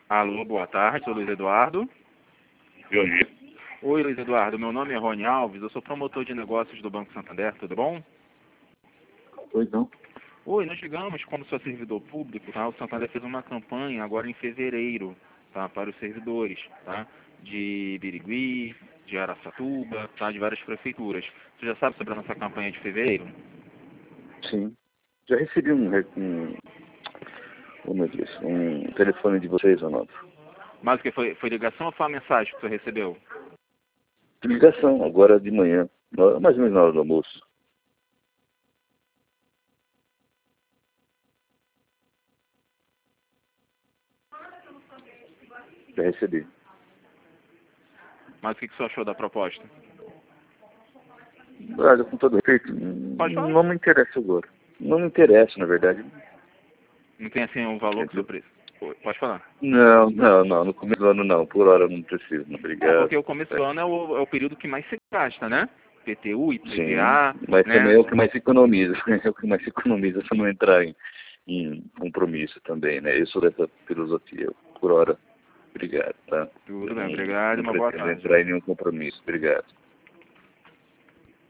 Alô, boa tarde, sou Luiz Eduardo. E aí? Oi, Luiz Eduardo, meu nome é Rony Alves, eu sou promotor de negócios do Banco Santander, tudo bom? Pois não. Oi, nós chegamos como seu servidor público, tá? O Santander fez uma campanha agora em fevereiro, tá? Para os servidores, tá? De Birigui, de Araçatuba, tá? De várias prefeituras. Você já sabe sobre a nossa campanha de fevereiro? Sim. Já recebi como eu disse, um telefone de vocês, Ronaldo. Mas o que foi ligação ou foi a mensagem que você recebeu? De ligação, agora de manhã, mais ou menos na hora do almoço. Já recebi. Mas o que você achou da proposta? Olha, com todo respeito, Pode falar. não me interessa agora. Não me interessa, na verdade. Não tem assim um valor que o seu preço? Pode falar. Não, no começo do ano não. Por hora eu não preciso, não. É, Obrigado. porque o começo do ano é o período que mais se gasta, né? PTU, Sim, IPVA, mas também né? é o que mais se economiza. É o que mais se economiza se não entrar em compromisso também, né? Eu sou dessa filosofia. Por hora, obrigado, tá? Tudo Eu bem, não, obrigado e não uma boa pretendo tarde. entrar em nenhum compromisso. Obrigado.